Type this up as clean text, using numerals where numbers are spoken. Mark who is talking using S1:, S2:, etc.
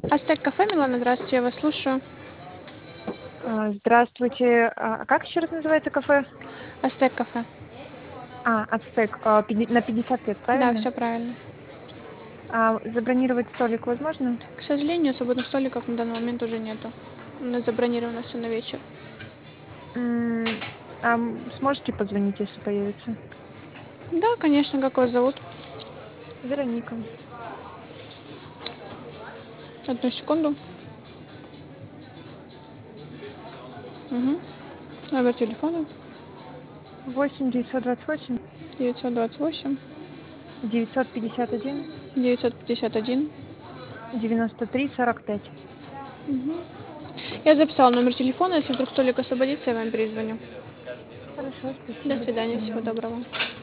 S1: Астек кафе, Милана, здравствуйте, я вас слушаю.
S2: Здравствуйте. Как еще раз называется кафе?
S1: Астек кафе.
S2: Ацтек. На 50 лет,
S1: Да,
S2: правильно?
S1: все правильно.
S2: Забронировать столик возможно?
S1: К сожалению, свободных столиков на данный момент уже нету. У нас забронировано все на вечер.
S2: Сможете позвонить, если появится?
S1: Да, конечно, как вас зовут?
S2: Вероника.
S1: Одну секунду. Угу. Номер телефона
S2: 8 928
S1: 928
S2: 951
S1: 951.
S2: 93 45.
S1: Я записала номер телефона, если вдруг столик освободится, я вам перезвоню.
S2: Хорошо,
S1: До
S2: спасибо. До
S1: свидания, всего
S2: свидания.
S1: доброго.